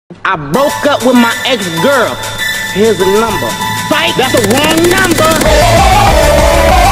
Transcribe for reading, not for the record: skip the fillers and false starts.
I broke up with my ex-girl. Here's a number. Fight, that's the wrong number.